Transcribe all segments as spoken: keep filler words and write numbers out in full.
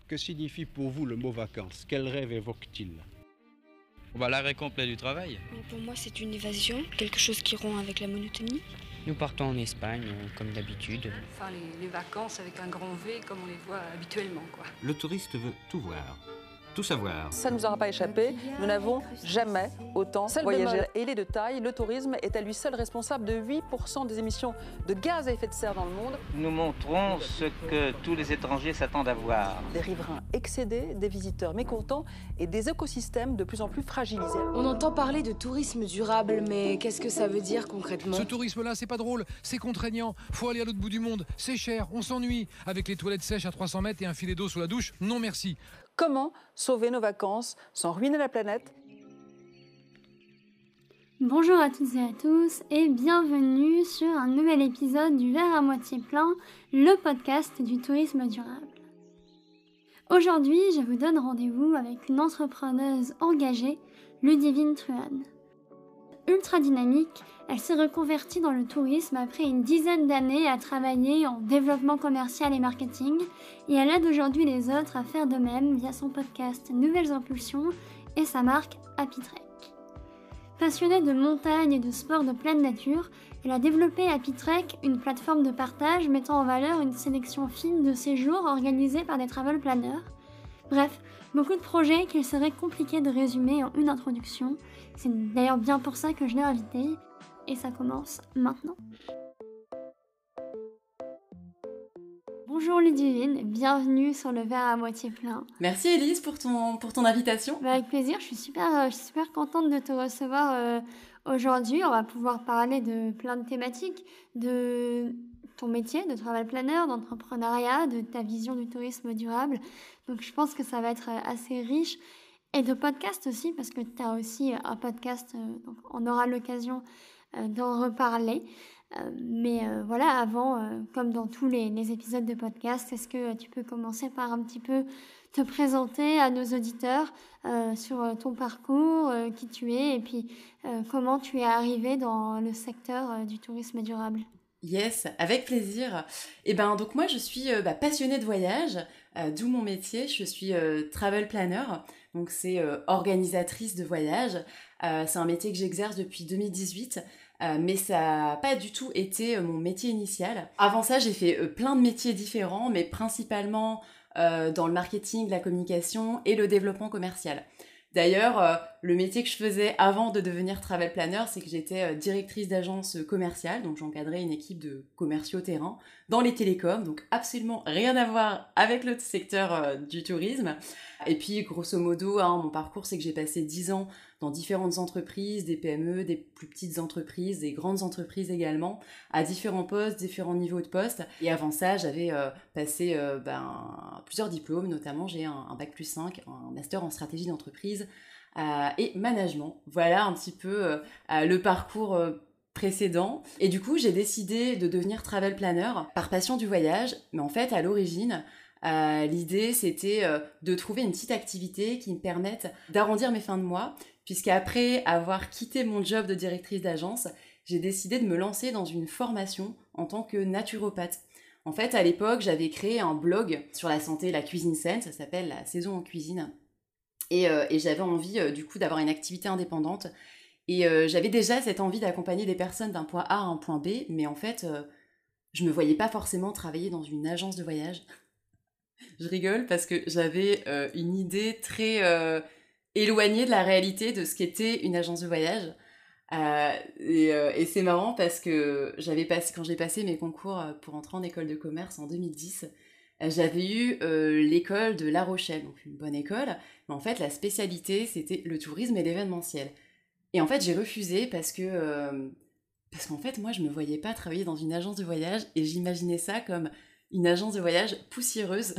Que signifie pour vous le mot vacances? Quel rêve évoque-t-il? Bah, l'arrêt complet du travail. Pour moi, c'est une évasion, quelque chose qui rompt avec la monotonie. Nous partons en Espagne, comme d'habitude. Enfin, les, les vacances avec un grand V, comme on les voit habituellement, quoi. Le touriste veut tout voir, tout savoir. Ça ne nous aura pas échappé, nous n'avons jamais autant Seul voyagé. bémol. Et il est de taille, le tourisme est à lui seul responsable de huit pour cent des émissions de gaz à effet de serre dans le monde. Nous montrons ce que tous les étrangers s'attendent à voir. Des riverains excédés, des visiteurs mécontents et des écosystèmes de plus en plus fragilisés. On entend parler de tourisme durable, mais qu'est-ce que ça veut dire concrètement? Ce tourisme-là, c'est pas drôle, c'est contraignant. Faut aller à l'autre bout du monde, c'est cher, on s'ennuie. Avec les toilettes sèches à trois cents mètres et un filet d'eau sous la douche, non merci. Comment sauver nos vacances sans ruiner la planète? Bonjour à toutes et à tous et bienvenue sur un nouvel épisode du Verre à moitié plein, le podcast du tourisme durable. Aujourd'hui, je vous donne rendez-vous avec une entrepreneuse engagée, Ludivine Truhan. Ultra dynamique, elle s'est reconvertie dans le tourisme après une dizaine d'années à travailler en développement commercial et marketing et elle aide aujourd'hui les autres à faire de même via son podcast Nouvelles Impulsions et sa marque Happy Trek. Passionnée de montagne et de sport de pleine nature, elle a développé Happy Trek, une plateforme de partage mettant en valeur une sélection fine de séjours organisés par des travel planners. Bref, beaucoup de projets qu'il serait compliqué de résumer en une introduction. C'est d'ailleurs bien pour ça que je l'ai invitée, et ça commence maintenant. Bonjour Ludivine, bienvenue sur le Verre à moitié plein. Merci Élise pour ton, pour ton invitation. Bah avec plaisir, je suis super, je suis super contente de te recevoir euh, aujourd'hui. On va pouvoir parler de plein de thématiques, de ton métier de travel planner, d'entrepreneuriat, de ta vision du tourisme durable. Donc je pense que ça va être assez riche. Et de podcast aussi, parce que tu as aussi un podcast, euh, donc on aura l'occasion euh, d'en reparler. Euh, mais euh, voilà, avant, euh, comme dans tous les, les épisodes de podcast, est-ce que tu peux commencer par un petit peu te présenter à nos auditeurs euh, sur ton parcours, euh, qui tu es, et puis euh, comment tu es arrivé dans le secteur euh, du tourisme durable? Yes, avec plaisir. Et ben donc moi je suis euh, bah, passionnée de voyage, euh, d'où mon métier. Je suis euh, travel planner, donc c'est euh, organisatrice de voyage. Euh, c'est un métier que j'exerce depuis deux mille dix-huit. Euh, mais ça n'a pas du tout été euh, mon métier initial. Avant ça, j'ai fait euh, plein de métiers différents, mais principalement euh, dans le marketing, la communication et le développement commercial. D'ailleurs, euh, le métier que je faisais avant de devenir travel planner, c'est que j'étais euh, directrice d'agence commerciale, donc j'encadrais une équipe de commerciaux terrain dans les télécoms, donc absolument rien à voir avec le secteur euh, du tourisme. Et puis, grosso modo, hein, mon parcours, c'est que j'ai passé dix ans dans différentes entreprises, des P M E, des plus petites entreprises, des grandes entreprises également, à différents postes, différents niveaux de postes. Et avant ça, j'avais euh, passé euh, ben, plusieurs diplômes, notamment j'ai un, un bac plus cinq, un master en stratégie d'entreprise euh, et management. Voilà un petit peu euh, euh, le parcours euh, précédent. Et du coup, j'ai décidé de devenir travel planner par passion du voyage, mais en fait, à l'origine, Euh, l'idée, c'était euh, de trouver une petite activité qui me permette d'arrondir mes fins de mois, puisqu'après avoir quitté mon job de directrice d'agence, j'ai décidé de me lancer dans une formation en tant que naturopathe. En fait, à l'époque, j'avais créé un blog sur la santé et la cuisine saine, ça s'appelle La Saison en Cuisine, et, euh, et j'avais envie euh, du coup d'avoir une activité indépendante, et euh, j'avais déjà cette envie d'accompagner des personnes d'un point A à un point B, mais en fait, euh, je me voyais pas forcément travailler dans une agence de voyage. Je rigole parce que j'avais euh, une idée très euh, éloignée de la réalité de ce qu'était une agence de voyage. Euh, et, euh, et c'est marrant parce que j'avais passé, quand j'ai passé mes concours pour entrer en école de commerce en deux mille dix, j'avais eu euh, l'école de La Rochelle, donc une bonne école. Mais en fait, la spécialité, c'était le tourisme et l'événementiel. Et en fait, j'ai refusé parce que... Euh, parce qu'en fait, moi, je me voyais pas travailler dans une agence de voyage et j'imaginais ça comme... une agence de voyage poussiéreuse.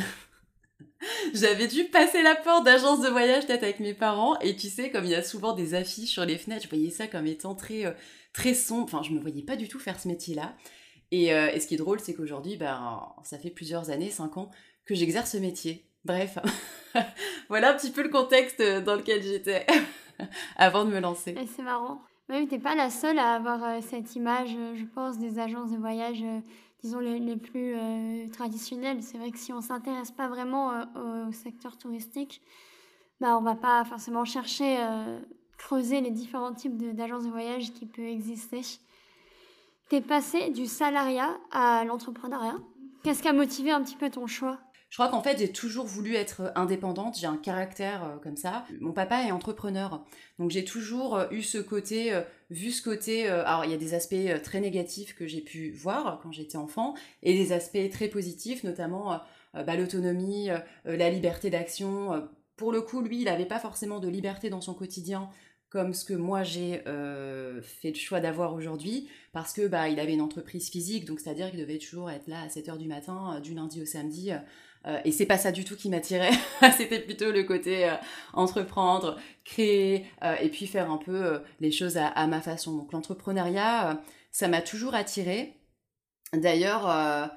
J'avais dû passer la porte d'agence de voyage peut-être avec mes parents, et tu sais, comme il y a souvent des affiches sur les fenêtres, je voyais ça comme étant très, euh, très sombre. Enfin, je me voyais pas du tout faire ce métier-là. Et, euh, et ce qui est drôle, c'est qu'aujourd'hui, ben, ça fait plusieurs années, cinq ans, que j'exerce ce métier. Bref, voilà un petit peu le contexte dans lequel j'étais avant de me lancer. Et c'est marrant. Oui, t'es pas la seule à avoir euh, cette image, euh, je pense, des agences de voyage euh, disons, les, les plus euh, traditionnels. C'est vrai que si on ne s'intéresse pas vraiment euh, au secteur touristique, bah, on ne va pas forcément chercher, euh, creuser les différents types de, d'agences de voyage qui peuvent exister. Tu es passé du salariat à l'entrepreneuriat. Qu'est-ce qui a motivé un petit peu ton choix ? Je crois qu'en fait, j'ai toujours voulu être indépendante, j'ai un caractère euh, comme ça. Mon papa est entrepreneur, donc j'ai toujours euh, eu ce côté, euh, vu ce côté... Euh, alors, il y a des aspects euh, très négatifs que j'ai pu voir quand j'étais enfant, et des aspects très positifs, notamment euh, bah, l'autonomie, euh, la liberté d'action. Euh, pour le coup, lui, il n'avait pas forcément de liberté dans son quotidien, comme ce que moi j'ai euh, fait le choix d'avoir aujourd'hui, parce que bah, il avait une entreprise physique, donc c'est-à-dire qu'il devait toujours être là à sept heures du matin, euh, du lundi au samedi, euh, euh, et c'est pas ça du tout qui m'attirait, c'était plutôt le côté euh, entreprendre, créer, euh, et puis faire un peu euh, les choses à, à ma façon. Donc l'entrepreneuriat, euh, ça m'a toujours attirée. D'ailleurs, euh,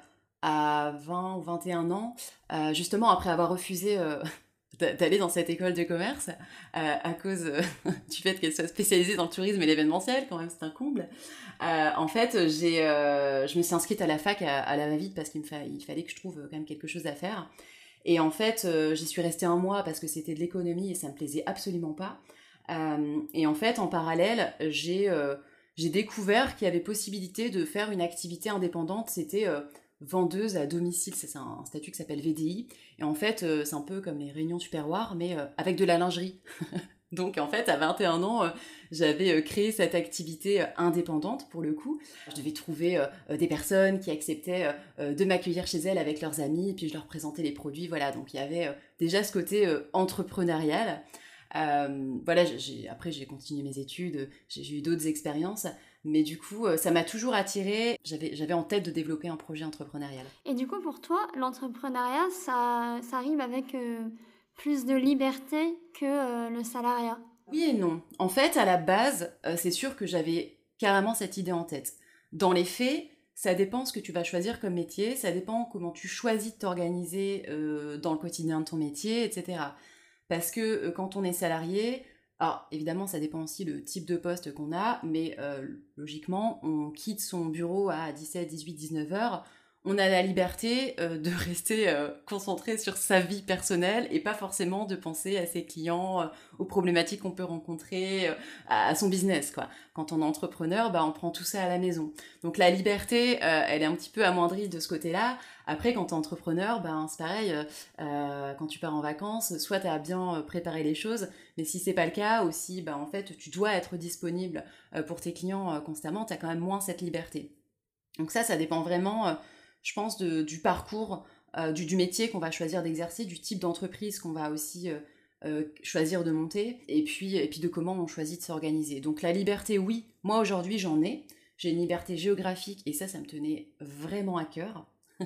à vingt ou vingt et un ans, euh, justement après avoir refusé... Euh, d'aller dans cette école de commerce euh, à cause euh, du fait qu'elle soit spécialisée dans le tourisme et l'événementiel, quand même c'est un comble. Euh, en fait, j'ai, euh, je me suis inscrite à la fac à, à la va-vite parce qu'il me fa- il fallait que je trouve quand même quelque chose à faire. Et en fait, euh, j'y suis restée un mois parce que c'était de l'économie et ça me plaisait absolument pas. Euh, et en fait, en parallèle, j'ai, euh, j'ai découvert qu'il y avait possibilité de faire une activité indépendante. C'était... Euh, vendeuse à domicile, c'est un, un statut qui s'appelle V D I, et en fait euh, c'est un peu comme les réunions Tupperware, mais euh, avec de la lingerie. Donc en fait à vingt et un ans, euh, j'avais euh, créé cette activité euh, indépendante pour le coup. Je devais trouver euh, des personnes qui acceptaient euh, de m'accueillir chez elles avec leurs amis, et puis je leur présentais les produits, voilà, donc il y avait euh, déjà ce côté euh, entrepreneurial. Euh, voilà, j'ai, après j'ai continué mes études, j'ai, j'ai eu d'autres expériences, mais du coup ça m'a toujours attirée, j'avais, j'avais en tête de développer un projet entrepreneurial. Et du coup pour toi, l'entrepreneuriat, ça, ça rime avec euh, plus de liberté que euh, le salariat? Oui et non. En fait, à la base, euh, c'est sûr que j'avais carrément cette idée en tête. Dans les faits, ça dépend ce que tu vas choisir comme métier, ça dépend comment tu choisis de t'organiser euh, dans le quotidien de ton métier, et cetera. Parce que euh, quand on est salarié, alors évidemment ça dépend aussi le type de poste qu'on a, mais euh, logiquement on quitte son bureau à dix-sept, dix-huit, dix-neuf heures, on a la liberté euh, de rester euh, concentré sur sa vie personnelle et pas forcément de penser à ses clients, euh, aux problématiques qu'on peut rencontrer, euh, à, à son business, quoi. Quand on est entrepreneur, bah, on prend tout ça à la maison. Donc la liberté, euh, elle est un petit peu amoindrie de ce côté-là. Après, quand t'es entrepreneur, ben, c'est pareil, euh, quand tu pars en vacances, soit t'as bien préparé les choses, mais si c'est pas le cas, aussi, ben, en fait, tu dois être disponible euh, pour tes clients euh, constamment, t'as quand même moins cette liberté. Donc ça, ça dépend vraiment... Euh, je pense, de, du parcours, euh, du, du métier qu'on va choisir d'exercer, du type d'entreprise qu'on va aussi euh, euh, choisir de monter, et puis, et puis de comment on choisit de s'organiser. Donc la liberté, oui, moi aujourd'hui j'en ai. J'ai une liberté géographique, et ça, ça me tenait vraiment à cœur.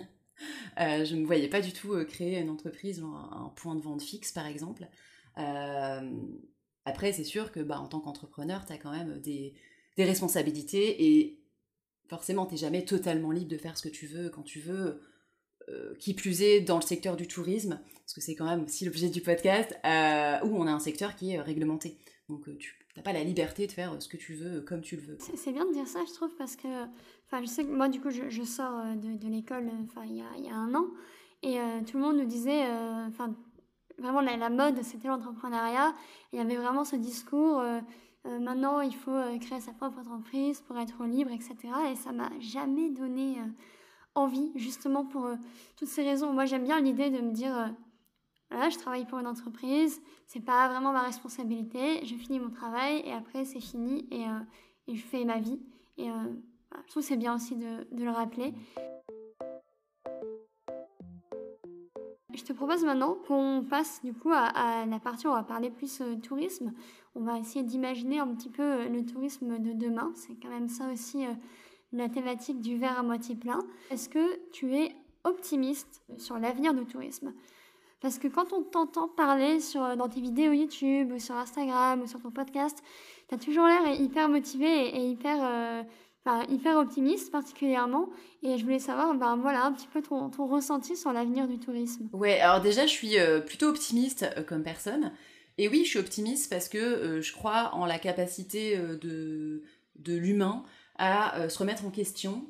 euh, je ne me voyais pas du tout euh, créer une entreprise, un, un point de vente fixe, par exemple. Euh, après, c'est sûr que bah, en tant qu'entrepreneur, tu as quand même des, des responsabilités, et forcément, t'es jamais totalement libre de faire ce que tu veux, quand tu veux, euh, qui plus est dans le secteur du tourisme, parce que c'est quand même aussi l'objet du podcast, euh, où on a un secteur qui est réglementé. Donc tu n'as pas la liberté de faire ce que tu veux, comme tu le veux. C'est, c'est bien de dire ça, je trouve, parce que je sais que moi, du coup, je, je sors de, de l'école il y a, y a un an, et euh, tout le monde nous disait, enfin, vraiment, la, la mode, c'était l'entrepreneuriat. Il y avait vraiment ce discours... Euh, Euh, maintenant, il faut euh, créer sa propre entreprise pour être libre, et cetera. Et ça m'a jamais donné euh, envie, justement pour euh, toutes ces raisons. Moi, j'aime bien l'idée de me dire, euh, voilà, je travaille pour une entreprise, c'est pas vraiment ma responsabilité, je finis mon travail et après c'est fini et, euh, et je fais ma vie. Et euh, voilà, je trouve que c'est bien aussi de, de le rappeler. Je te propose maintenant qu'on passe du coup à, à la partie où on va parler plus euh, tourisme. On va essayer d'imaginer un petit peu euh, le tourisme de demain. C'est quand même ça aussi euh, la thématique du verre à moitié plein. Est-ce que tu es optimiste sur l'avenir du tourisme ? Parce que quand on t'entend parler sur, dans tes vidéos YouTube ou sur Instagram ou sur ton podcast, tu as toujours l'air hyper motivé et, et hyper... Euh, Enfin, hyper optimiste particulièrement, et je voulais savoir ben, voilà, un petit peu ton, ton ressenti sur l'avenir du tourisme. Ouais, alors déjà je suis euh, plutôt optimiste euh, comme personne, et oui je suis optimiste parce que euh, je crois en la capacité euh, de, de l'humain à euh, se remettre en question,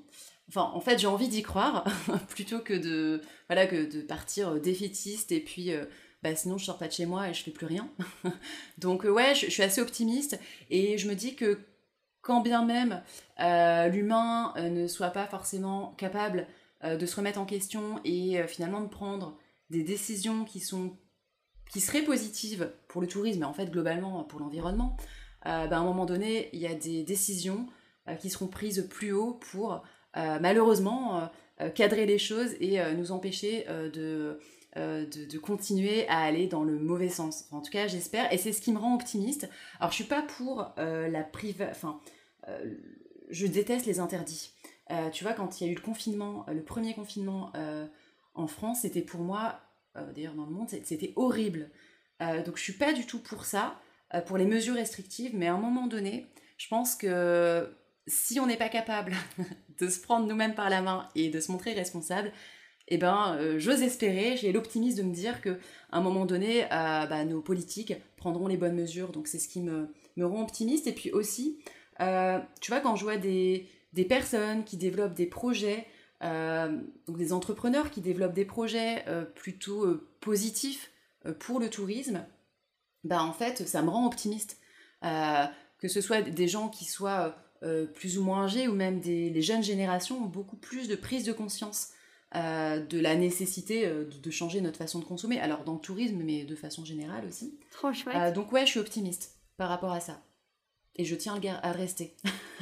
Enfin, en fait, j'ai envie d'y croire, plutôt que de, voilà, que de partir défaitiste, et puis, euh, bah, sinon, je sors pas de chez moi et je fais plus rien. Donc, euh, ouais, je, je suis assez optimiste, et je me dis que, quand bien même euh, l'humain euh, ne soit pas forcément capable euh, de se remettre en question, et euh, finalement de prendre des décisions qui sont, qui seraient positives pour le tourisme, mais en fait, globalement, pour l'environnement, euh, bah, à un moment donné, il y a des décisions euh, qui seront prises plus haut pour... Euh, malheureusement, euh, cadrer les choses et euh, nous empêcher euh, de, euh, de, de continuer à aller dans le mauvais sens. Enfin, en tout cas, j'espère, et c'est ce qui me rend optimiste. Alors, je suis pas pour euh, la priva... Enfin, euh, je déteste les interdits. Euh, tu vois, quand il y a eu le confinement, euh, le premier confinement euh, en France, c'était pour moi, euh, d'ailleurs dans le monde, c'était horrible. Euh, donc, je suis pas du tout pour ça, euh, pour les mesures restrictives, mais à un moment donné, je pense que si on n'est pas capable de se prendre nous-mêmes par la main et de se montrer responsable, eh ben, euh, j'ose espérer, j'ai l'optimisme de me dire qu'à un moment donné, euh, bah, nos politiques prendront les bonnes mesures. Donc c'est ce qui me, me rend optimiste. Et puis aussi, euh, tu vois, quand je vois des, des personnes qui développent des projets, euh, donc des entrepreneurs qui développent des projets euh, plutôt euh, positifs euh, pour le tourisme, bah, en fait, ça me rend optimiste. Euh, que ce soit des gens qui soient... Euh, plus ou moins âgés, ou même des, les jeunes générations ont beaucoup plus de prise de conscience euh, de la nécessité euh, de, de changer notre façon de consommer, alors dans le tourisme, mais de façon générale aussi. Trop chouette. Euh, donc ouais, je suis optimiste par rapport à ça. Et je tiens à le rester.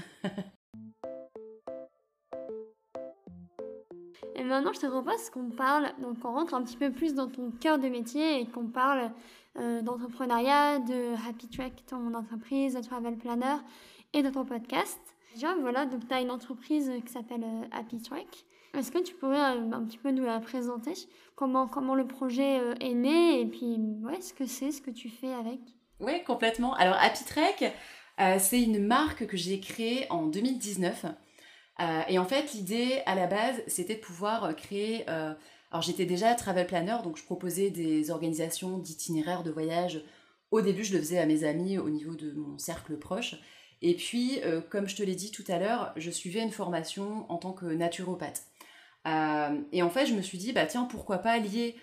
Et maintenant, je te propose qu'on parle, donc on rentre un petit peu plus dans ton cœur de métier et qu'on parle euh, d'entrepreneuriat, de Happy Trek, ton entreprise, de Travel Planner, et de ton podcast. Déjà, voilà, donc tu as une entreprise qui s'appelle euh, Happy Trek. Est-ce que tu pourrais euh, un petit peu nous la présenter ? Comment, comment le projet euh, est né, et puis ouais, ce que c'est, ce que tu fais avec ? Oui, complètement. Alors, Happy Trek, euh, c'est une marque que j'ai créée en deux mille dix-neuf. Euh, et en fait, l'idée, à la base, c'était de pouvoir créer... Euh, alors, j'étais déjà travel planner, donc je proposais des organisations d'itinéraires de voyage. Au début, je le faisais à mes amis au niveau de mon cercle proche. Et puis, euh, comme je te l'ai dit tout à l'heure, je suivais une formation en tant que naturopathe. Euh, et en fait, je me suis dit, bah tiens, pourquoi pas lier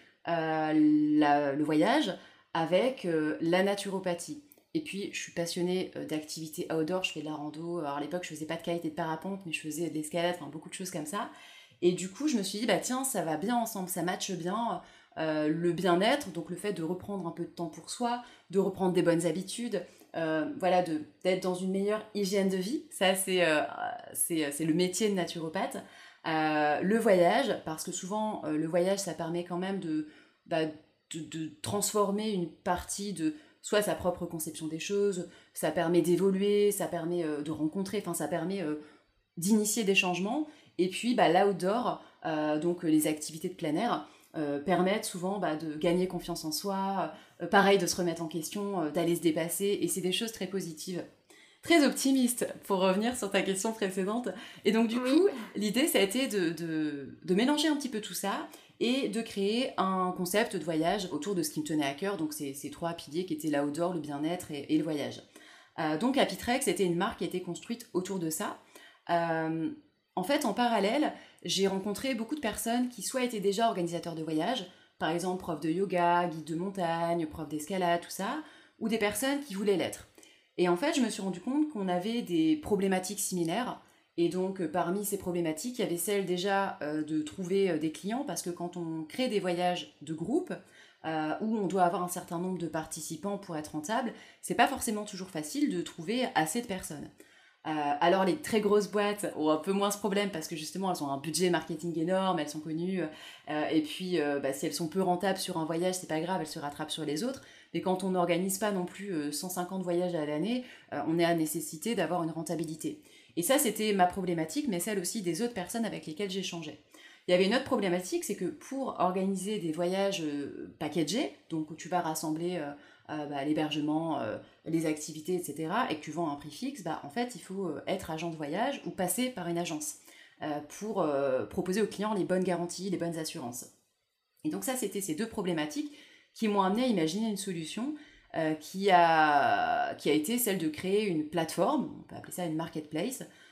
euh, la, le voyage avec euh, la naturopathie. Et puis, je suis passionnée euh, d'activités outdoor, je fais de la rando. Alors, à l'époque, je faisais pas de kite et de parapente, mais je faisais de l'escalade, enfin, beaucoup de choses comme ça. Et du coup, je me suis dit, bah tiens, ça va bien ensemble, ça matche bien. Euh, le bien-être, donc le fait de reprendre un peu de temps pour soi, de reprendre des bonnes habitudes, euh, voilà, de, d'être dans une meilleure hygiène de vie, ça c'est, euh, c'est, c'est le métier de naturopathe. Euh, le voyage, parce que souvent euh, le voyage ça permet quand même de, bah, de, de transformer une partie de soit sa propre conception des choses, ça permet d'évoluer, ça permet euh, de rencontrer, enfin ça permet euh, d'initier des changements. Et puis bah, l'outdoor, euh, donc les activités de plein air, Euh, permettent souvent bah, de gagner confiance en soi, euh, pareil de se remettre en question, euh, d'aller se dépasser, et c'est des choses très positives. Très optimiste, pour revenir sur ta question précédente. Et donc du oui. coup, l'idée ça a été de, de, de mélanger un petit peu tout ça, et de créer un concept de voyage autour de ce qui me tenait à cœur, donc ces, ces trois piliers qui étaient l'outdoor, le bien-être et, et le voyage. Euh, donc Happy Trek, c'était une marque qui a été construite autour de ça. Euh, En fait, en parallèle, j'ai rencontré beaucoup de personnes qui soit étaient déjà organisateurs de voyage, par exemple prof de yoga, guide de montagne, prof d'escalade, tout ça, ou des personnes qui voulaient l'être. Et en fait, je me suis rendu compte qu'on avait des problématiques similaires, et donc parmi ces problématiques, il y avait celle déjà euh, de trouver euh, des clients, parce que quand on crée des voyages de groupe, euh, où on doit avoir un certain nombre de participants pour être rentable, c'est pas forcément toujours facile de trouver assez de personnes. Euh, alors les très grosses boîtes ont un peu moins ce problème parce que justement elles ont un budget marketing énorme, elles sont connues, euh, et puis euh, bah, si elles sont peu rentables sur un voyage, c'est pas grave, elles se rattrapent sur les autres. Mais quand on n'organise pas non plus euh, cent cinquante voyages à l'année, euh, on est à nécessité d'avoir une rentabilité. Et ça c'était ma problématique, mais celle aussi des autres personnes avec lesquelles j'échangeais. Il y avait une autre problématique, c'est que pour organiser des voyages euh, packagés, donc où tu vas rassembler euh, euh, bah, l'hébergement, euh, les activités, et cetera, et que tu vends un prix fixe, bah, en fait, il faut euh, être agent de voyage ou passer par une agence euh, pour euh, proposer aux clients les bonnes garanties, les bonnes assurances. Et donc ça, c'était ces deux problématiques qui m'ont amené à imaginer une solution euh, qui, a, qui a été celle de créer une plateforme, on peut appeler ça une marketplace,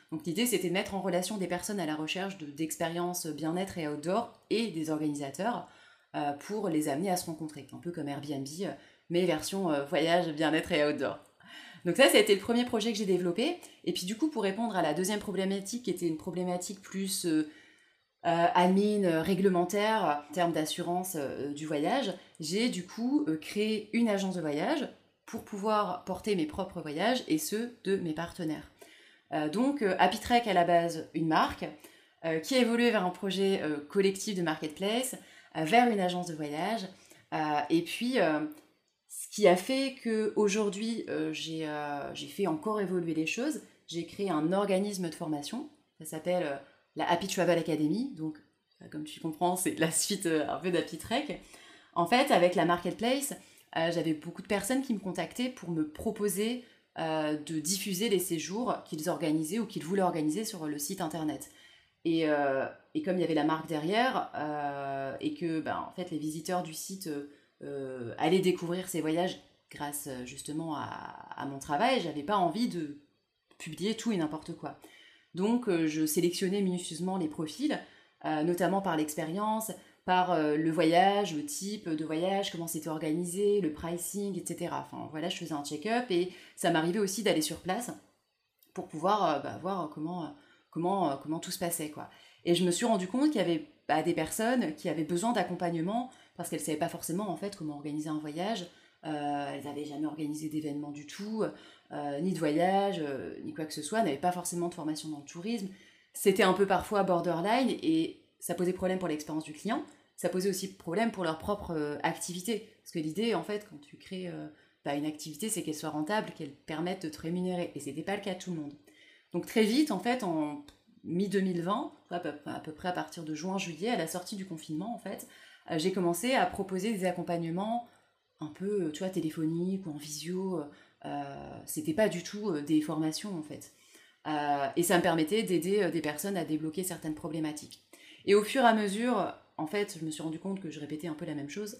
Donc l'idée, c'était de mettre en relation des personnes à la recherche de, d'expériences bien-être et outdoor et des organisateurs euh, pour les amener à se rencontrer, un peu comme Airbnb, euh, mais version euh, voyage, bien-être et outdoor. Donc ça, ça a été le premier projet que j'ai développé. Et puis du coup, pour répondre à la deuxième problématique, qui était une problématique plus euh, euh, admin, euh, réglementaire, en termes d'assurance euh, du voyage, j'ai du coup euh, créé une agence de voyage pour pouvoir porter mes propres voyages et ceux de mes partenaires. Euh, donc euh, Happy Trek, à la base, une marque, euh, qui a évolué vers un projet euh, collectif de marketplace, euh, vers une agence de voyage, euh, et puis... Euh, Ce qui a fait qu'aujourd'hui, euh, j'ai, euh, j'ai fait encore évoluer les choses. J'ai créé un organisme de formation. Ça s'appelle euh, la Happy Travel Academy. Donc, euh, comme tu comprends, c'est la suite euh, un peu d'Happy Trek. En fait, avec la marketplace, euh, j'avais beaucoup de personnes qui me contactaient pour me proposer euh, de diffuser les séjours qu'ils organisaient ou qu'ils voulaient organiser sur le site internet. Et, euh, et comme il y avait la marque derrière, euh, et que ben, en fait, les visiteurs du site... Euh, Euh, aller découvrir ces voyages grâce justement à, à mon travail, j'avais pas envie de publier tout et n'importe quoi. Donc euh, je sélectionnais minutieusement les profils, euh, notamment par l'expérience, par euh, le voyage, le type de voyage, comment c'était organisé, le pricing, et cetera. Enfin voilà, je faisais un check-up et ça m'arrivait aussi d'aller sur place pour pouvoir euh, bah, voir comment, comment, euh, comment tout se passait, quoi. Et je me suis rendu compte qu'il y avait bah, des personnes qui avaient besoin d'accompagnement parce qu'elles ne savaient pas forcément en fait comment organiser un voyage, euh, elles n'avaient jamais organisé d'événement du tout, euh, ni de voyage, euh, ni quoi que ce soit, n'avaient pas forcément de formation dans le tourisme. C'était un peu parfois borderline et ça posait problème pour l'expérience du client, ça posait aussi problème pour leur propre euh, activité. Parce que l'idée en fait quand tu crées euh, bah, une activité, c'est qu'elle soit rentable, qu'elle permette de te rémunérer, et c'était pas le cas de tout le monde. Donc très vite en fait, en mi deux mille vingt, à peu, à peu près à partir de juin-juillet, à la sortie du confinement en fait, euh, j'ai commencé à proposer des accompagnements un peu, tu vois, téléphoniques ou en visio. Euh, c'était pas du tout euh, des formations en fait. Euh, et ça me permettait d'aider euh, des personnes à débloquer certaines problématiques. Et au fur et à mesure, en fait, je me suis rendu compte que je répétais un peu la même chose.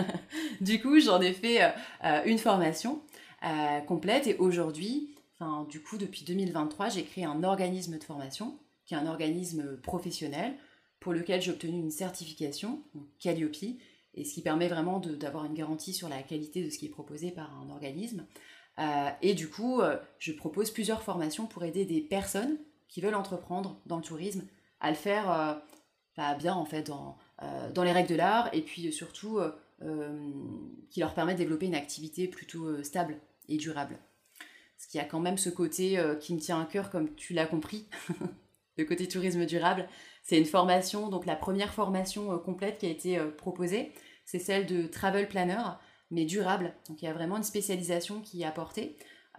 Du coup, j'en ai fait euh, une formation euh, complète et aujourd'hui, enfin, du coup, depuis deux mille vingt-trois, j'ai créé un organisme de formation qui est un organisme professionnel pour lequel j'ai obtenu une certification, donc Calliope, et ce qui permet vraiment de, d'avoir une garantie sur la qualité de ce qui est proposé par un organisme. Euh, et du coup, euh, je propose plusieurs formations pour aider des personnes qui veulent entreprendre dans le tourisme à le faire euh, bah, bien en fait dans, euh, dans les règles de l'art, et puis surtout euh, euh, qui leur permet de développer une activité plutôt euh, stable et durable. Parce qu'il y a quand même ce côté euh, qui me tient à cœur, comme tu l'as compris, le côté tourisme durable. C'est une formation, donc la première formation euh, complète qui a été euh, proposée, c'est celle de travel planner, mais durable. Donc il y a vraiment une spécialisation qui est apportée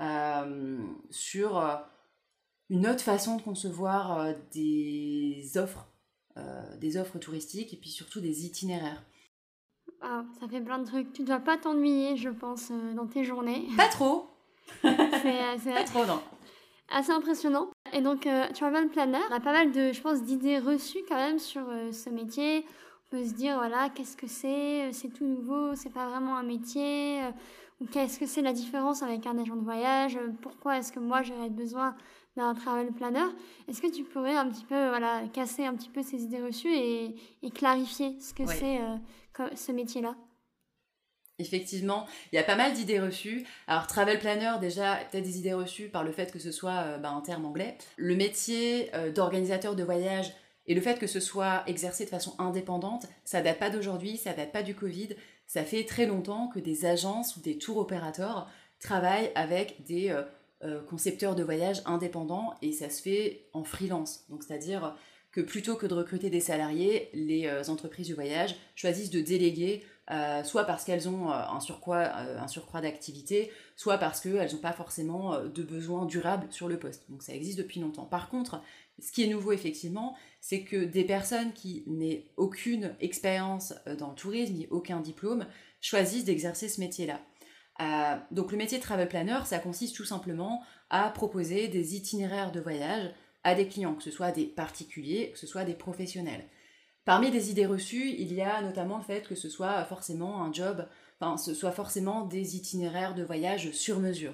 euh, sur euh, une autre façon de concevoir euh, des offres, euh, des offres touristiques et puis surtout des itinéraires. Ah, ça fait plein de trucs. Tu dois pas t'ennuyer, je pense, euh, dans tes journées. Pas trop. c'est, euh, c'est pas trop, non. Assez impressionnant. Et donc, euh, travel planner, on a pas mal de, je pense, d'idées reçues quand même sur euh, ce métier. On peut se dire, voilà, qu'est-ce que c'est ? C'est tout nouveau, c'est pas vraiment un métier. Euh, ou qu'est-ce que c'est la différence avec un agent de voyage ? Pourquoi est-ce que moi j'aurais besoin d'un travel planner ? Est-ce que tu pourrais un petit peu, voilà, casser un petit peu ces idées reçues et, et clarifier ce que oui. c'est euh, ce métier-là ? Effectivement, il y a pas mal d'idées reçues. Alors, travel planner, déjà, peut-être des idées reçues par le fait que ce soit euh, bah, un terme anglais. Le métier euh, d'organisateur de voyage et le fait que ce soit exercé de façon indépendante, ça date pas d'aujourd'hui, ça date pas du Covid. Ça fait très longtemps que des agences ou des tour opérateurs travaillent avec des euh, euh, concepteurs de voyage indépendants et ça se fait en freelance. Donc, c'est-à-dire que plutôt que de recruter des salariés, les euh, entreprises du voyage choisissent de déléguer Euh, soit parce qu'elles ont euh, un surcroît, euh, un surcroît d'activité, soit parce qu'elles n'ont pas forcément euh, de besoins durables sur le poste. Donc ça existe depuis longtemps. Par contre, ce qui est nouveau effectivement, c'est que des personnes qui n'aient aucune expérience euh, dans le tourisme, ni aucun diplôme, choisissent d'exercer ce métier-là. Euh, donc le métier de travel planner, ça consiste tout simplement à proposer des itinéraires de voyage à des clients, que ce soit des particuliers, que ce soit des professionnels. Parmi les idées reçues, il y a notamment le fait que ce soit forcément un job, enfin, ce soit forcément des itinéraires de voyage sur mesure.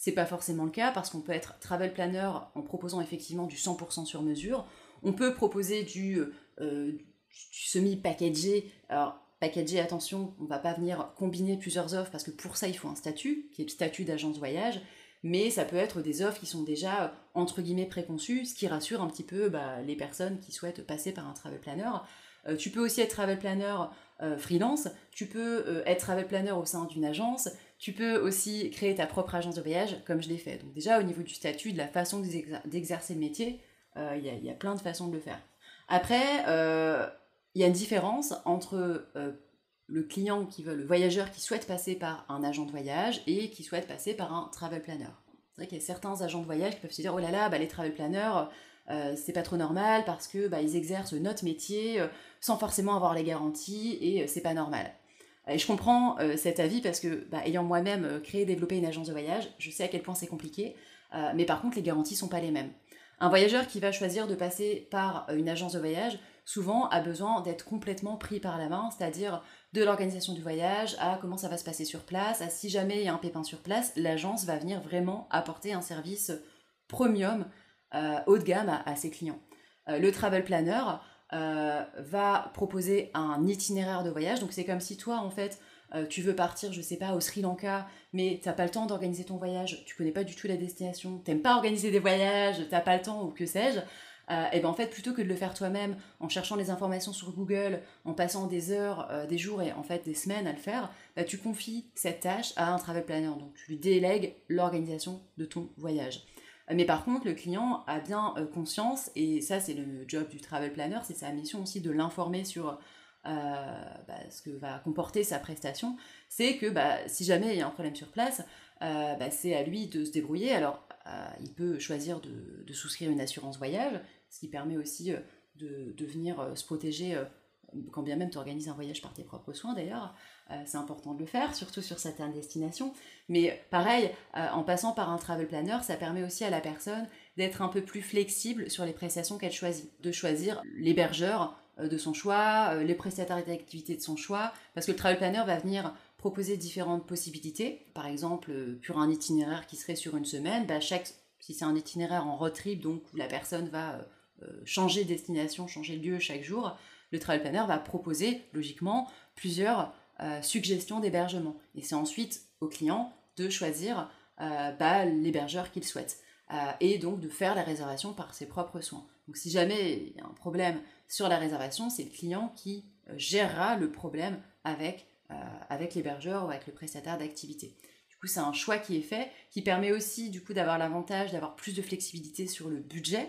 C'est pas forcément le cas parce qu'on peut être travel planner en proposant effectivement du cent pour cent sur mesure. On peut proposer du, euh, du semi-packagé. Alors, packagé, attention, on va pas venir combiner plusieurs offres parce que pour ça, il faut un statut, qui est le statut d'agence voyage. Mais ça peut être des offres qui sont déjà, entre guillemets, préconçues, ce qui rassure un petit peu bah, les personnes qui souhaitent passer par un travel planner. Euh, tu peux aussi être travel planner euh, freelance, tu peux euh, être travel planner au sein d'une agence, tu peux aussi créer ta propre agence de voyage, comme je l'ai fait. Donc déjà, au niveau du statut, de la façon d'exercer le métier, il euh, y, y a plein de façons de le faire. Après, il euh, y a une différence entre euh, le client qui veut, le voyageur qui souhaite passer par un agent de voyage et qui souhaite passer par un travel planner. C'est vrai qu'il y a certains agents de voyage qui peuvent se dire « Oh là là, bah, les travel planners, euh, c'est pas trop normal parce que bah, ils exercent notre métier euh, sans forcément avoir les garanties et euh, c'est pas normal. » Et je comprends euh, cet avis parce que, bah, ayant moi-même euh, créé et développé une agence de voyage, je sais à quel point c'est compliqué, euh, mais par contre les garanties sont pas les mêmes. Un voyageur qui va choisir de passer par une agence de voyage, souvent a besoin d'être complètement pris par la main, c'est-à-dire de l'organisation du voyage, à comment ça va se passer sur place, à si jamais il y a un pépin sur place, l'agence va venir vraiment apporter un service premium, euh, haut de gamme à, à ses clients. Euh, le travel planner euh, va proposer un itinéraire de voyage, donc c'est comme si toi, en fait, euh, tu veux partir, je sais pas, au Sri Lanka, mais t'as pas le temps d'organiser ton voyage, tu connais pas du tout la destination, t'aimes pas organiser des voyages, t'as pas le temps ou que sais-je, euh, et ben en fait, plutôt que de le faire toi-même, en cherchant les informations sur Google, en passant des heures, euh, des jours et en fait des semaines à le faire, bah, tu confies cette tâche à un travel planner, donc tu lui délègues l'organisation de ton voyage. Mais par contre, le client a bien euh, conscience, et ça c'est le job du travel planner, c'est sa mission aussi de l'informer sur euh, bah, ce que va comporter sa prestation, c'est que bah, si jamais il y a un problème sur place, euh, bah, c'est à lui de se débrouiller. Alors euh, il peut choisir de, de souscrire une assurance voyage, ce qui permet aussi euh, de, de venir euh, se protéger, euh, quand bien même tu organises un voyage par tes propres soins d'ailleurs, euh, c'est important de le faire, surtout sur certaines destinations. Mais pareil, euh, en passant par un travel planner, ça permet aussi à la personne d'être un peu plus flexible sur les prestations qu'elle choisit, de choisir l'hébergeur euh, de son choix, euh, les prestataires d'activité de son choix, parce que le travel planner va venir proposer différentes possibilités. Par exemple, euh, pour un itinéraire qui serait sur une semaine, bah chaque, si c'est un itinéraire en road trip, donc où la personne va euh, changer de destination, changer de lieu chaque jour, le travel planner va proposer logiquement plusieurs euh, suggestions d'hébergement. Et c'est ensuite au client de choisir euh, bah, l'hébergeur qu'il souhaite. Euh, et donc de faire la réservation par ses propres soins. Donc si jamais il y a un problème sur la réservation, c'est le client qui euh, gérera le problème avec, euh, avec l'hébergeur ou avec le prestataire d'activité. Du coup, c'est un choix qui est fait, qui permet aussi du coup d'avoir l'avantage d'avoir plus de flexibilité sur le budget,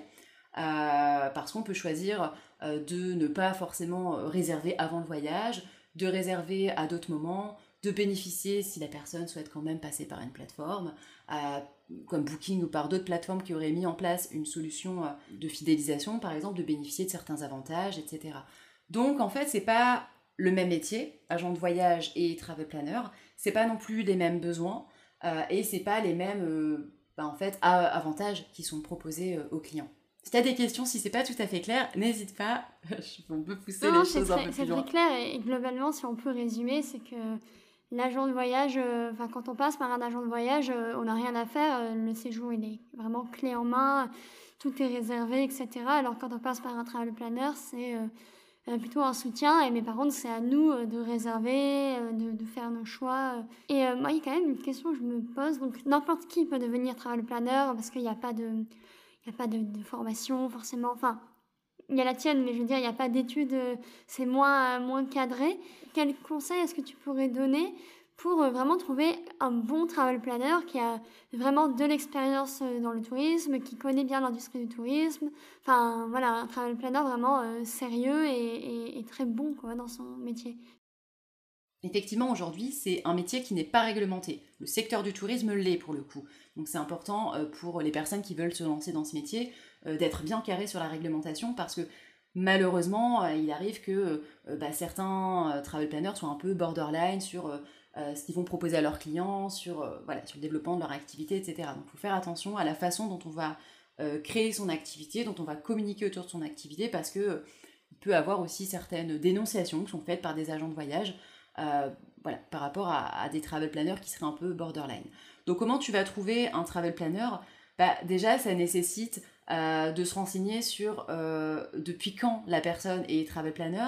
euh, parce qu'on peut choisir euh, de ne pas forcément réserver avant le voyage, de réserver à d'autres moments, de bénéficier, si la personne souhaite quand même passer par une plateforme, euh, comme Booking ou par d'autres plateformes qui auraient mis en place une solution de fidélisation, par exemple, de bénéficier de certains avantages, et cetera. Donc, en fait, c'est pas le même métier, agent de voyage et travel planner, c'est pas non plus les mêmes besoins, euh, et c'est pas les mêmes, euh, bah, en fait, avantages qui sont proposés euh, aux clients. Si tu as des questions, si c'est pas tout à fait clair, n'hésite pas, on peut pousser non, les choses très, un peu plus c'est loin. très clair, et globalement, si on peut résumer, c'est que l'agent de voyage, euh, quand on passe par un agent de voyage, euh, on n'a rien à faire, euh, le séjour il est vraiment clé en main, tout est réservé, et cetera. Alors quand on passe par un travel planner, c'est euh, euh, plutôt un soutien, et, mais par contre c'est à nous euh, de réserver, euh, de, de faire nos choix. Euh. Et euh, moi il y a quand même une question que je me pose, donc n'importe qui peut devenir travel planner, parce qu'il n'y a pas de, il y a pas de, de formation forcément, enfin... Il y a la tienne, mais je veux dire, il n'y a pas d'études, c'est moins, moins cadré. Quel conseil est-ce que tu pourrais donner pour vraiment trouver un bon travel planner qui a vraiment de l'expérience dans le tourisme, qui connaît bien l'industrie du tourisme? Enfin, voilà, un travel planner vraiment euh, sérieux et, et, et très bon quoi, dans son métier. Effectivement, aujourd'hui, c'est un métier qui n'est pas réglementé. Le secteur du tourisme l'est pour le coup. Donc c'est important pour les personnes qui veulent se lancer dans ce métier euh, d'être bien carré sur la réglementation, parce que malheureusement, euh, il arrive que euh, bah, certains euh, travel planners soient un peu borderline sur euh, euh, ce qu'ils vont proposer à leurs clients, sur, euh, voilà, sur le développement de leur activité, et cetera. Donc il faut faire attention à la façon dont on va euh, créer son activité, dont on va communiquer autour de son activité, parce que euh, il peut y avoir aussi certaines dénonciations qui sont faites par des agents de voyage, Euh, voilà, par rapport à, à des travel planners qui seraient un peu borderline. Donc comment tu vas trouver un travel planner ? Bah, déjà, ça nécessite euh, de se renseigner sur euh, depuis quand la personne est travel planner,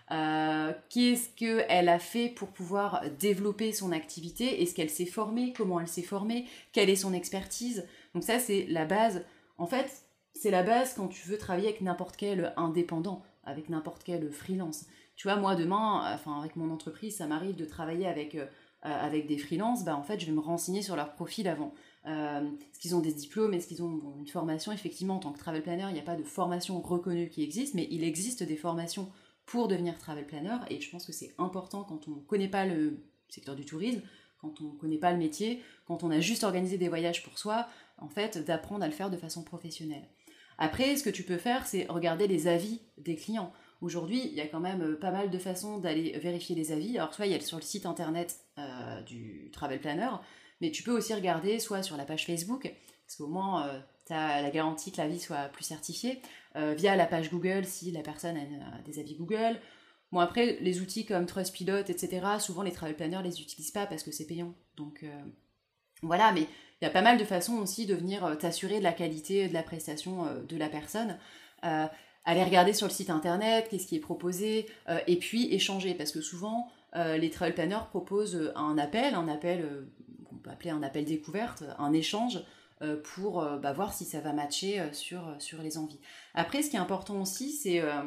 euh, qu'est-ce qu'elle a fait pour pouvoir développer son activité, est-ce qu'elle s'est formée, comment elle s'est formée, quelle est son expertise. Donc ça, c'est la base. En fait, c'est la base quand tu veux travailler avec n'importe quel indépendant, avec n'importe quel freelance. Tu vois, moi, demain, enfin, avec mon entreprise, ça m'arrive de travailler avec, euh, avec des freelances. Bah, en fait, je vais me renseigner sur leur profil avant. Euh, est-ce qu'ils ont des diplômes, est-ce qu'ils ont bon, une formation? Effectivement, en tant que travel planner, il n'y a pas de formation reconnue qui existe, mais il existe des formations pour devenir travel planner, et je pense que c'est important quand on ne connaît pas le secteur du tourisme, quand on ne connaît pas le métier, quand on a juste organisé des voyages pour soi, en fait, d'apprendre à le faire de façon professionnelle. Après, ce que tu peux faire, c'est regarder les avis des clients. Aujourd'hui, il y a quand même pas mal de façons d'aller vérifier les avis. Alors, soit il y a sur le site internet euh, du travel planner, mais tu peux aussi regarder soit sur la page Facebook, parce qu'au moins, euh, tu as la garantie que l'avis soit plus certifié, euh, via la page Google, si la personne a, une, a des avis Google. Bon, après, les outils comme Trustpilot, et cetera, souvent les travel planners les utilisent pas parce que c'est payant. Donc, euh, voilà, mais il y a pas mal de façons aussi de venir t'assurer de la qualité de la prestation euh, de la personne. Euh, aller regarder sur le site internet, qu'est-ce qui est proposé, euh, et puis échanger, parce que souvent, euh, les travel planners proposent un appel, un appel... Euh, on peut appeler un appel découverte, un échange euh, pour euh, bah, voir si ça va matcher euh, sur, euh, sur les envies. Après, ce qui est important aussi, c'est euh,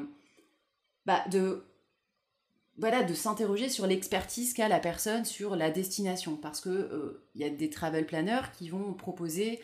bah, de, voilà, de s'interroger sur l'expertise qu'a la personne sur la destination, parce qu'il euh, y a des travel planners qui vont proposer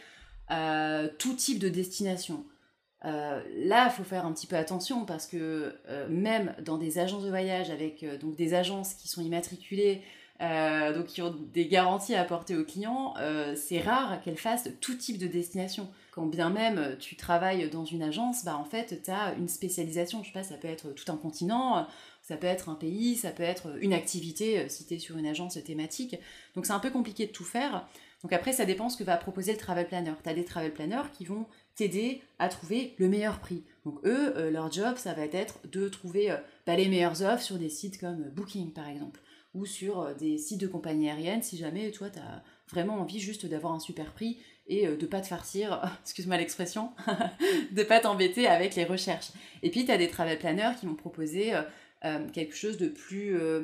euh, tout type de destination. Euh, là, il faut faire un petit peu attention, parce que euh, même dans des agences de voyage, avec euh, donc des agences qui sont immatriculées, Euh, donc qui ont des garanties à apporter aux clients, euh, c'est rare qu'elles fassent tout type de destination. Quand bien même tu travailles dans une agence, bah en fait tu as une spécialisation, je sais pas, ça peut être tout un continent, ça peut être un pays, ça peut être une activité si tu es sur une agence thématique, donc c'est un peu compliqué de tout faire. Donc après ça dépend ce que va proposer le travel planner. Tu as des travel planners qui vont t'aider à trouver le meilleur prix. Donc eux, euh, leur job ça va être de trouver euh, bah, les meilleures offres sur des sites comme Booking par exemple, ou sur des sites de compagnie aérienne, si jamais toi tu as vraiment envie juste d'avoir un super prix et de pas te farcir, excuse-moi l'expression, de pas t'embêter avec les recherches. Et puis tu as des travel planners qui vont proposer euh, quelque chose de plus, euh,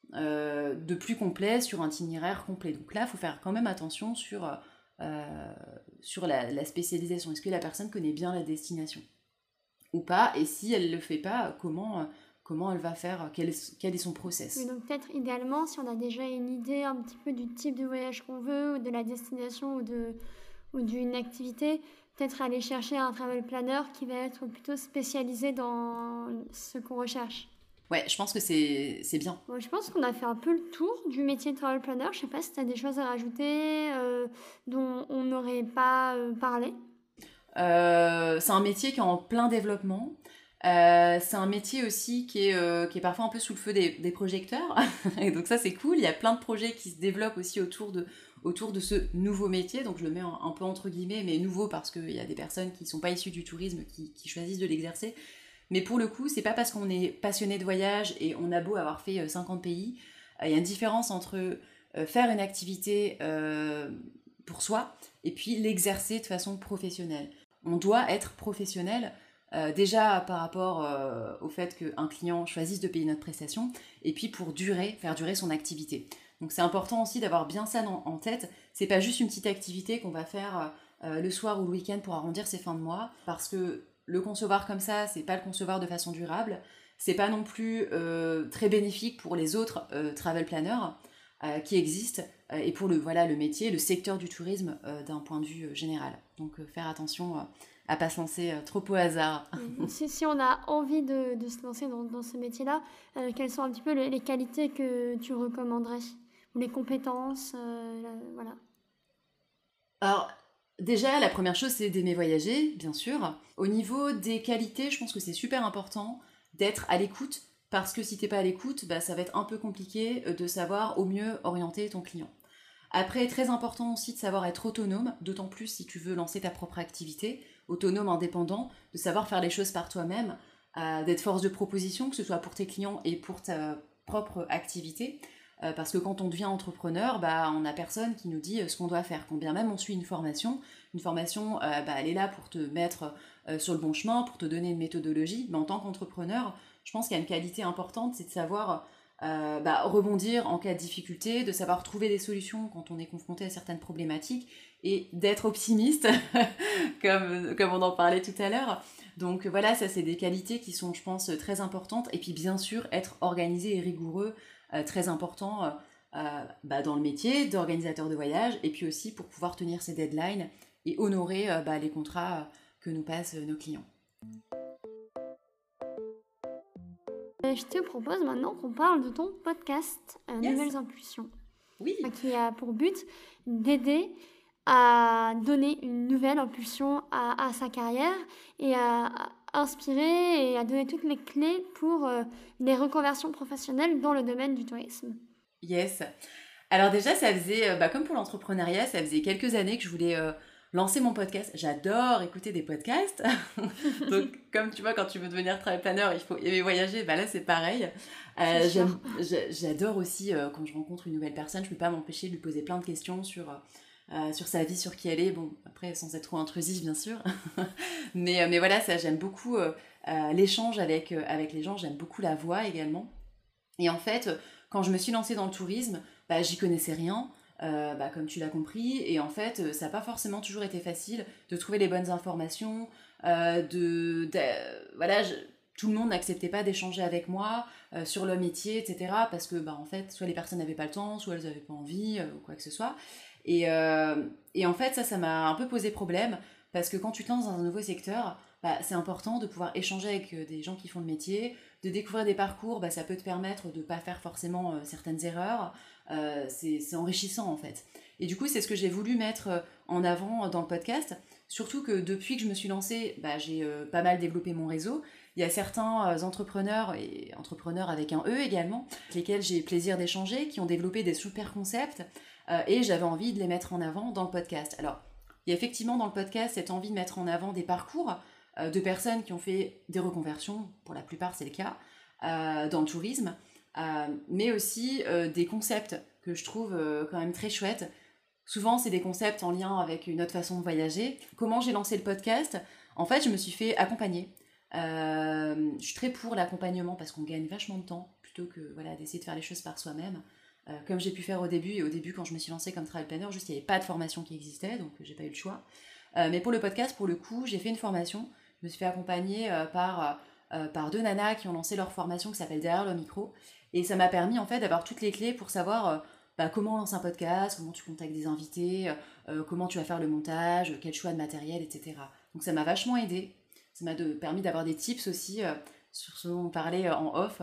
euh, de plus complet, sur un itinéraire complet. Donc là, il faut faire quand même attention sur, euh, sur la, la spécialisation. Est-ce que la personne connaît bien la destination ou pas? Et si elle le fait pas, comment... comment elle va faire, quel est, quel est son process. Oui, donc peut-être idéalement, si on a déjà une idée un petit peu du type de voyage qu'on veut, ou de la destination, ou, de, ou d'une activité, peut-être aller chercher un travel planner qui va être plutôt spécialisé dans ce qu'on recherche. Ouais, je pense que c'est, c'est bien. Bon, je pense qu'on a fait un peu le tour du métier de travel planner. Je sais pas si tu as des choses à rajouter euh, dont on n'aurait pas euh, parlé. Euh, c'est un métier qui est en plein développement. Euh, c'est un métier aussi qui est, euh, qui est parfois un peu sous le feu des, des projecteurs, et donc ça c'est cool. Il y a plein de projets qui se développent aussi autour de, autour de ce nouveau métier, donc je le mets un, un peu entre guillemets, mais nouveau parce qu'il y a des personnes qui ne sont pas issues du tourisme qui, qui choisissent de l'exercer. Mais pour le coup, c'est pas parce qu'on est passionné de voyage et on a beau avoir fait cinquante pays, il euh, y a une différence entre euh, faire une activité euh, pour soi et puis l'exercer de façon professionnelle. On doit être professionnel. Euh, déjà par rapport euh, au fait qu'un client choisisse de payer notre prestation, et puis pour durer, faire durer son activité. Donc c'est important aussi d'avoir bien ça en, en tête. C'est pas juste une petite activité qu'on va faire euh, le soir ou le week-end pour arrondir ses fins de mois, parce que le concevoir comme ça, c'est pas le concevoir de façon durable. C'est pas non plus euh, très bénéfique pour les autres euh, travel planners euh, qui existent, euh, et pour le, voilà, le métier, le secteur du tourisme euh, d'un point de vue euh, général. Donc euh, faire attention euh, à pas se lancer euh, trop au hasard. si, si on a envie de, de se lancer dans, dans ce métier-là, euh, quelles sont un petit peu les, les qualités que tu recommanderais? Ou les compétences, euh, là, voilà. Alors, déjà, la première chose, c'est d'aimer voyager, bien sûr. Au niveau des qualités, je pense que c'est super important d'être à l'écoute, parce que si t'es pas à l'écoute, bah, ça va être un peu compliqué de savoir au mieux orienter ton client. Après, très important aussi de savoir être autonome, d'autant plus si tu veux lancer ta propre activité, autonome, indépendant, de savoir faire les choses par toi-même, euh, d'être force de proposition, que ce soit pour tes clients et pour ta propre activité. Euh, parce que quand on devient entrepreneur, bah, on n'a personne qui nous dit ce qu'on doit faire. Quand bien même on suit une formation, une formation, euh, bah, elle est là pour te mettre euh, sur le bon chemin, pour te donner une méthodologie. Mais en tant qu'entrepreneur, je pense qu'il y a une qualité importante, c'est de savoir euh, bah, rebondir en cas de difficulté, de savoir trouver des solutions quand on est confronté à certaines problématiques et d'être optimiste, comme, comme on en parlait tout à l'heure. Donc voilà, ça c'est des qualités qui sont, je pense, très importantes. Et puis bien sûr, être organisé et rigoureux, Euh, très important euh, euh, bah, dans le métier d'organisateur de voyage, et puis aussi pour pouvoir tenir ses deadlines et honorer euh, bah, les contrats euh, que nous passent euh, nos clients. Je te propose maintenant qu'on parle de ton podcast euh, Yes. Nouvelles Impulsions, Oui. qui a pour but d'aider à donner une nouvelle impulsion à, à sa carrière et à, à inspirer et à donner toutes les clés pour euh, les reconversions professionnelles dans le domaine du tourisme. Yes. Alors déjà, ça faisait, euh, bah, comme pour l'entrepreneuriat, ça faisait quelques années que je voulais euh, lancer mon podcast. J'adore écouter des podcasts. Donc, comme tu vois, quand tu veux devenir travel planner, il faut aimer voyager. Bah là, c'est pareil. Euh, j'aime, j'adore aussi, euh, quand je rencontre une nouvelle personne, je ne peux pas m'empêcher de lui poser plein de questions sur... Euh, sur sa vie, sur qui elle est, bon, après, sans être trop intrusif, bien sûr. mais, euh, mais voilà, ça, j'aime beaucoup euh, euh, l'échange avec, euh, avec les gens, j'aime beaucoup la voix également. Et en fait, quand je me suis lancée dans le tourisme, bah, j'y connaissais rien, euh, bah, comme tu l'as compris, et en fait, ça n'a pas forcément toujours été facile de trouver les bonnes informations, euh, de, de... Voilà, je, tout le monde n'acceptait pas d'échanger avec moi euh, sur le métier, et cetera, parce que, bah, en fait, soit les personnes n'avaient pas le temps, soit elles n'avaient pas envie, euh, ou quoi que ce soit. Et, euh, et en fait, ça, ça m'a un peu posé problème, parce que quand tu te lances dans un nouveau secteur, bah, c'est important de pouvoir échanger avec des gens qui font le métier, de découvrir des parcours, bah, ça peut te permettre de ne pas faire forcément euh, certaines erreurs, euh, c'est, c'est enrichissant en fait. Et du coup, c'est ce que j'ai voulu mettre en avant dans le podcast, surtout que depuis que je me suis lancée, bah, j'ai euh, pas mal développé mon réseau. Il y a certains entrepreneurs, et entrepreneurs avec un E également, avec lesquels j'ai plaisir d'échanger, qui ont développé des super concepts, euh, et j'avais envie de les mettre en avant dans le podcast. Alors, il y a effectivement dans le podcast cette envie de mettre en avant des parcours euh, de personnes qui ont fait des reconversions, pour la plupart c'est le cas, euh, dans le tourisme, euh, mais aussi euh, des concepts que je trouve euh, quand même très chouettes. Souvent, c'est des concepts en lien avec une autre façon de voyager. Comment j'ai lancé le podcast ? En fait, je me suis fait accompagner. Euh, je suis très pour l'accompagnement parce qu'on gagne vachement de temps plutôt que voilà, d'essayer de faire les choses par soi-même. Euh, comme j'ai pu faire au début, et au début, quand je me suis lancée comme travel planner, juste il n'y avait pas de formation qui existait, donc j'ai pas eu le choix. Euh, mais pour le podcast, pour le coup, j'ai fait une formation. Je me suis fait accompagner euh, par, euh, par deux nanas qui ont lancé leur formation qui s'appelle Derrière le micro. Et ça m'a permis en fait d'avoir toutes les clés pour savoir... Euh, Bah, comment lancer un podcast, comment tu contactes des invités, euh, comment tu vas faire le montage, quel choix de matériel, et cetera. Donc ça m'a vachement aidée. Ça m'a de, permis d'avoir des tips aussi euh, sur ce dont on parlait euh, en off.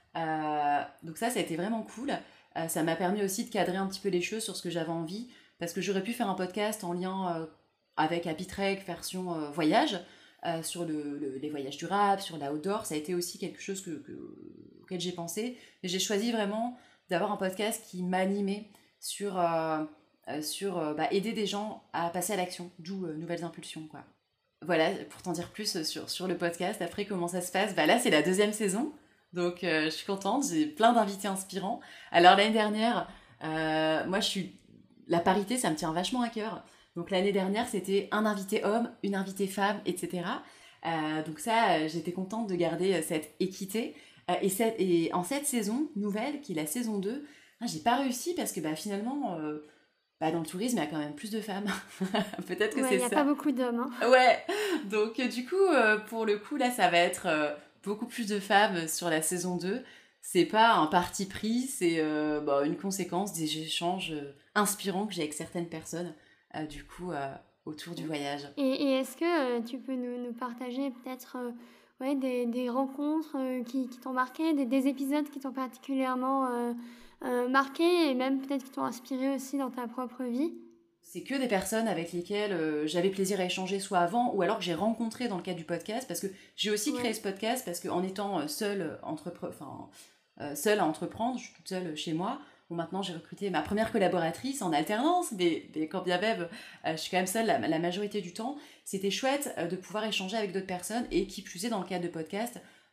Euh, donc ça, ça a été vraiment cool. Euh, ça m'a permis aussi de cadrer un petit peu les choses sur ce que j'avais envie, parce que j'aurais pu faire un podcast en lien euh, avec Happy Trek version euh, voyage, euh, sur le, le, les voyages durables, sur l'outdoor. Ça a été aussi quelque chose que, que, auquel j'ai pensé. Mais j'ai choisi vraiment... d'avoir un podcast qui m'animait sur, euh, euh, sur euh, bah, aider des gens à passer à l'action, d'où euh, Nouvelles Impulsions, quoi. Voilà, pour t'en dire plus sur, sur le podcast, après comment ça se passe, bah là c'est la deuxième saison, donc euh, je suis contente, j'ai plein d'invités inspirants. Alors l'année dernière, euh, moi je suis... la parité ça me tient vachement à cœur, donc l'année dernière c'était un invité homme, une invitée femme, et cetera. Euh, donc ça, j'étais contente de garder cette équité. Et, cette, et en cette saison nouvelle, qui est la saison deux, hein, j'ai pas réussi parce que bah, finalement, euh, bah, dans le tourisme, il y a quand même plus de femmes. Peut-être que ouais, c'est y a ça. Il n'y a pas beaucoup d'hommes. Hein. Ouais, donc euh, du coup, euh, pour le coup, là, ça va être euh, beaucoup plus de femmes sur la saison deux. C'est pas un parti pris, c'est euh, bah, une conséquence des échanges euh, inspirants que j'ai avec certaines personnes, euh, du coup, euh, autour du voyage. Et, et est-ce que euh, tu peux nous, nous partager peut-être... Euh... Ouais, des, des rencontres euh, qui, qui t'ont marqué, des, des épisodes qui t'ont particulièrement euh, euh, marqué et même peut-être qui t'ont inspiré aussi dans ta propre vie. C'est que des personnes avec lesquelles euh, j'avais plaisir à échanger soit avant ou alors que j'ai rencontré dans le cadre du podcast, parce que j'ai aussi ouais. créé ce podcast parce qu'en étant seule, entrepre... enfin, euh, seule à entreprendre, je suis toute seule chez moi. Bon, maintenant, j'ai recruté ma première collaboratrice en alternance, mais, mais quand bien même, euh, je suis quand même seule la, la majorité du temps. C'était chouette euh, de pouvoir échanger avec d'autres personnes et qui plus est, dans le cadre de podcast,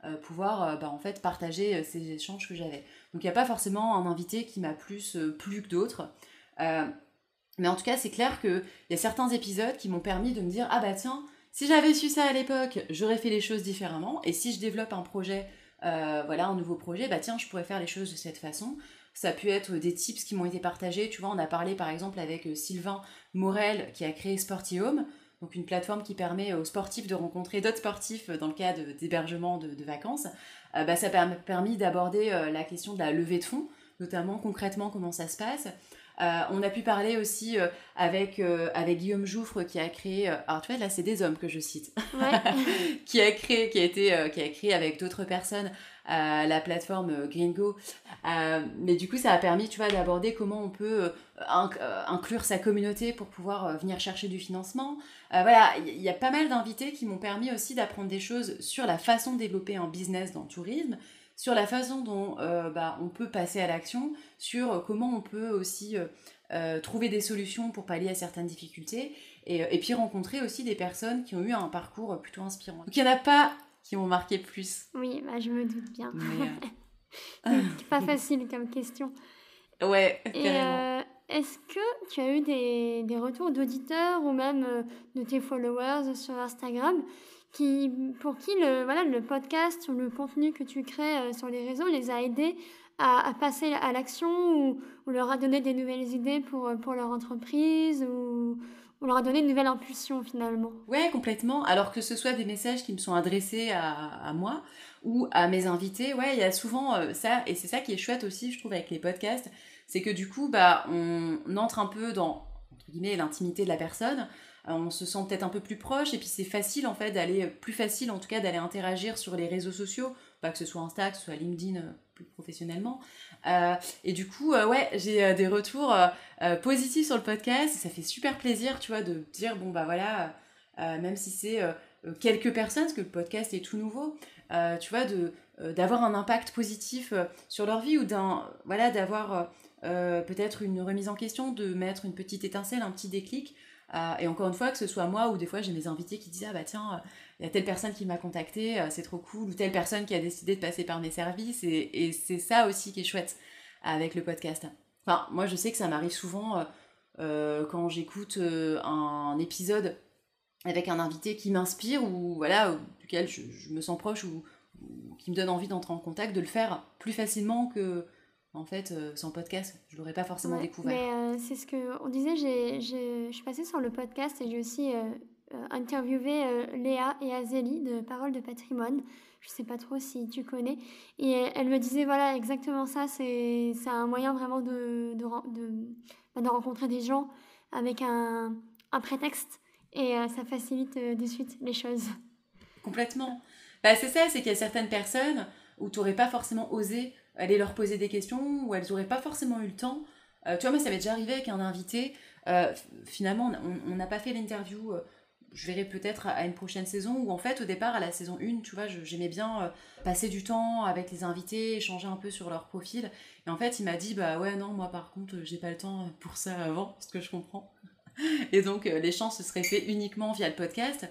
euh, pouvoir euh, bah, en fait partager euh, ces échanges que j'avais. Donc il n'y a pas forcément un invité qui m'a plus euh, plu que d'autres. Euh, mais en tout cas, c'est clair qu'il y a certains épisodes qui m'ont permis de me dire « Ah bah tiens, si j'avais su ça à l'époque, j'aurais fait les choses différemment. Et si je développe un projet, euh, voilà, un nouveau projet, bah tiens, je pourrais faire les choses de cette façon. » Ça a pu être des tips qui m'ont été partagés. Tu vois, on a parlé par exemple avec Sylvain Morel qui a créé Sporty-Home, donc une plateforme qui permet aux sportifs de rencontrer d'autres sportifs dans le cas de, d'hébergement de, de vacances. Euh, bah, ça a permis d'aborder euh, la question de la levée de fonds, notamment concrètement comment ça se passe. Euh, on a pu parler aussi euh, avec, euh, avec Guillaume Jouffre qui a créé, euh, alors tu vois là c'est des hommes que je cite, ouais. qui a créé, qui a été, euh, qui a créé avec d'autres personnes euh, la plateforme Gringo. Euh, mais du coup ça a permis tu vois d'aborder comment on peut euh, inc- euh, inclure sa communauté pour pouvoir euh, venir chercher du financement. Euh, voilà, il y, y a pas mal d'invités qui m'ont permis aussi d'apprendre des choses sur la façon de développer un business dans le tourisme, sur la façon dont euh, bah, on peut passer à l'action, sur euh, comment on peut aussi euh, euh, trouver des solutions pour pallier à certaines difficultés, et, et puis rencontrer aussi des personnes qui ont eu un parcours plutôt inspirant. Donc il n'y en a pas qui m'ont marqué plus. Oui, bah, je me doute bien. Mais, euh... c'est pas facile comme question. Ouais, et, carrément. Euh, est-ce que tu as eu des, des retours d'auditeurs ou même euh, de tes followers sur Instagram qui, pour qui le, voilà, le podcast ou le contenu que tu crées euh, sur les réseaux les a aidés à, à passer à l'action ou, ou leur a donné des nouvelles idées pour, pour leur entreprise ou, ou leur a donné une nouvelle impulsion finalement? Ouais, complètement. Alors que ce soit des messages qui me sont adressés à, à moi ou à mes invités, ouais, il y a souvent euh, ça, et c'est ça qui est chouette aussi, je trouve, avec les podcasts, c'est que du coup, bah, on entre un peu dans, entre guillemets, l'intimité de la personne. On se sent peut-être un peu plus proche et puis c'est facile en fait d'aller, plus facile en tout cas d'aller interagir sur les réseaux sociaux, pas que ce soit Insta, que ce soit LinkedIn euh, plus professionnellement. Euh, et du coup, euh, ouais, j'ai euh, des retours euh, euh, positifs sur le podcast et ça fait super plaisir, tu vois, de dire bon bah voilà, euh, même si c'est euh, quelques personnes, parce que le podcast est tout nouveau, euh, tu vois, de, euh, d'avoir un impact positif euh, sur leur vie ou d'un, voilà, d'avoir euh, peut-être une remise en question, de mettre une petite étincelle, un petit déclic. Euh, et encore une fois, que ce soit moi ou des fois j'ai mes invités qui disent « Ah bah tiens, il y a telle personne qui m'a contacté, euh, c'est trop cool » ou telle personne qui a décidé de passer par mes services. Et, et c'est ça aussi qui est chouette avec le podcast. Enfin, moi je sais que ça m'arrive souvent euh, euh, quand j'écoute euh, un épisode avec un invité qui m'inspire ou voilà, ou, duquel je, je me sens proche ou, ou qui me donne envie d'entrer en contact, de le faire plus facilement que... En fait, euh, sans podcast, je l'aurais pas forcément ouais, découvert. Mais euh, c'est ce qu'on disait, j'ai, j'ai, je suis passée sur le podcast et j'ai aussi euh, euh, interviewé euh, Léa et Azélie de Paroles de Patrimoine. Je sais pas trop si tu connais. Et elle me disait, voilà, exactement ça, c'est, c'est un moyen vraiment de, de, de, de rencontrer des gens avec un, un prétexte et euh, ça facilite euh, de suite les choses. Complètement. Bah, c'est ça, c'est qu'il y a certaines personnes où tu n'aurais pas forcément osé aller leur poser des questions, où elles n'auraient pas forcément eu le temps. Euh, tu vois, moi, ça m'est déjà arrivé avec un invité. Euh, finalement, on n'a pas fait l'interview, euh, je verrai peut-être à, à une prochaine saison, où en fait, au départ, à la saison un, tu vois, je, j'aimais bien euh, passer du temps avec les invités, échanger un peu sur leur profil. Et en fait, il m'a dit, bah ouais, non, moi, par contre, j'ai pas le temps pour ça avant, ce que je comprends. Et donc, euh, l'échange se serait fait uniquement via le podcast.